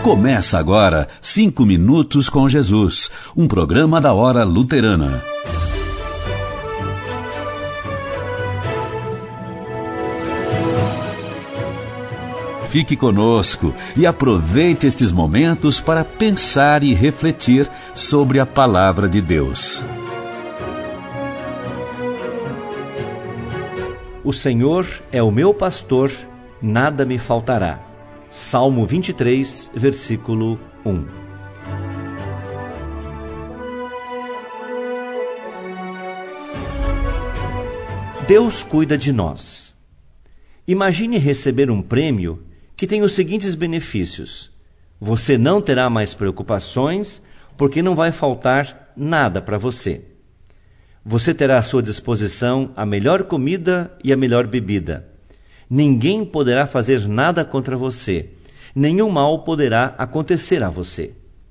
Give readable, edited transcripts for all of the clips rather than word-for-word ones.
Começa agora 5 Minutos com Jesus, um programa da Hora Luterana. Fique conosco e aproveite estes momentos para pensar e refletir sobre a Palavra de Deus. O Senhor é o meu pastor, nada me faltará. Salmo 23, versículo 1. Deus cuida de nós. Imagine receber um prêmio que tem os seguintes benefícios. Você não terá mais preocupações, porque não vai faltar nada para você. Você terá à sua disposição a melhor comida e a melhor bebida. Ninguém poderá fazer nada contra você. Nenhum mal poderá acontecer a você.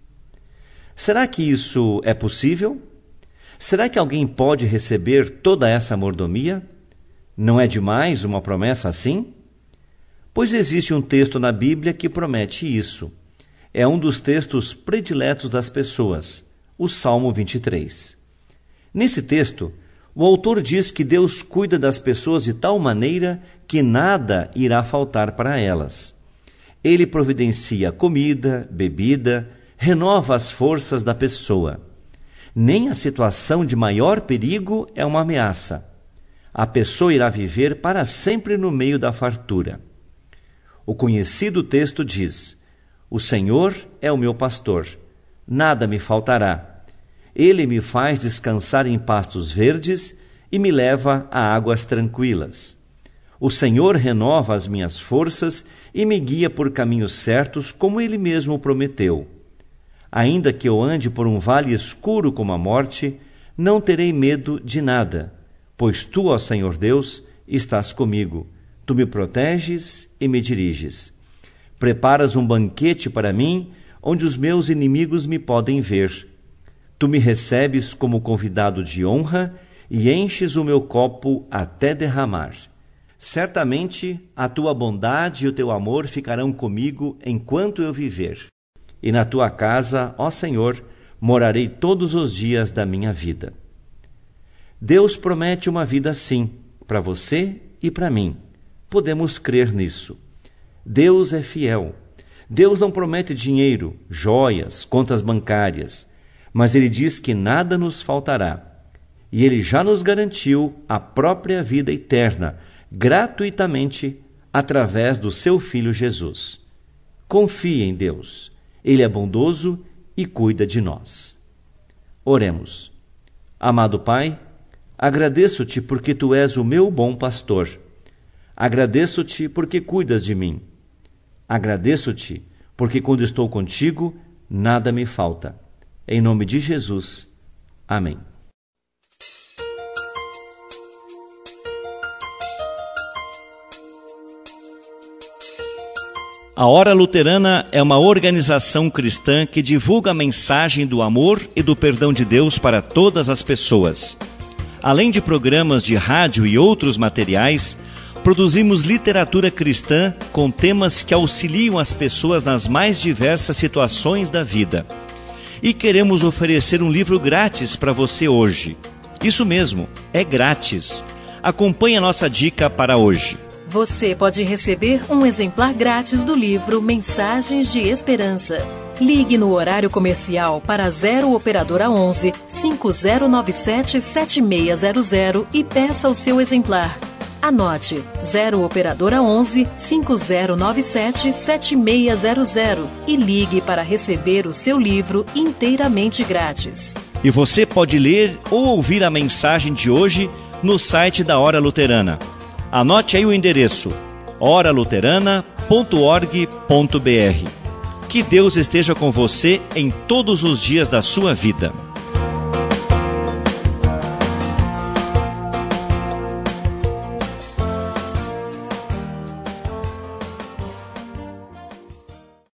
Será que isso é possível? Será que alguém pode receber toda essa mordomia? Não é demais uma promessa assim? Pois existe um texto na Bíblia que promete isso. É um dos textos prediletos das pessoas, o Salmo 23. Nesse texto, o autor diz que Deus cuida das pessoas de tal maneira que nada irá faltar para elas. Ele providencia comida, bebida, renova as forças da pessoa. Nem a situação de maior perigo é uma ameaça. A pessoa irá viver para sempre no meio da fartura. O conhecido texto diz: O Senhor é o meu pastor, nada me faltará. Ele me faz descansar em pastos verdes e me leva a águas tranquilas. O Senhor renova as minhas forças e me guia por caminhos certos, como Ele mesmo prometeu. Ainda que eu ande por um vale escuro como a morte, não terei medo de nada, pois Tu, ó Senhor Deus, estás comigo. Tu me proteges e me diriges. Preparas um banquete para mim, onde os meus inimigos me podem ver. Tu me recebes como convidado de honra e enches o meu copo até derramar. Certamente a tua bondade e o teu amor ficarão comigo enquanto eu viver. E na tua casa, ó Senhor, morarei todos os dias da minha vida. Deus promete uma vida assim, para você e para mim. Podemos crer nisso. Deus é fiel. Deus não promete dinheiro, joias, contas bancárias, mas Ele diz que nada nos faltará. E Ele já nos garantiu a própria vida eterna, gratuitamente, através do Seu Filho Jesus. Confie em Deus. Ele é bondoso e cuida de nós. Oremos. Amado Pai, agradeço-te porque Tu és o meu bom pastor. Agradeço-te porque cuidas de mim. Agradeço-te porque quando estou contigo, nada me falta. Em nome de Jesus. Amém. A Hora Luterana é uma organização cristã que divulga a mensagem do amor e do perdão de Deus para todas as pessoas. Além de programas de rádio e outros materiais, produzimos literatura cristã com temas que auxiliam as pessoas nas mais diversas situações da vida. E queremos oferecer um livro grátis para você hoje. Isso mesmo, é grátis. Acompanhe a nossa dica para hoje. Você pode receber um exemplar grátis do livro Mensagens de Esperança. Ligue no horário comercial para 0 Operadora 11 5097 7600 e peça o seu exemplar. Anote 0 Operadora 11 5097 7600 e ligue para receber o seu livro inteiramente grátis. E você pode ler ou ouvir a mensagem de hoje no site da Hora Luterana. Anote aí o endereço: oraluterana.org.br. Que Deus esteja com você em todos os dias da sua vida.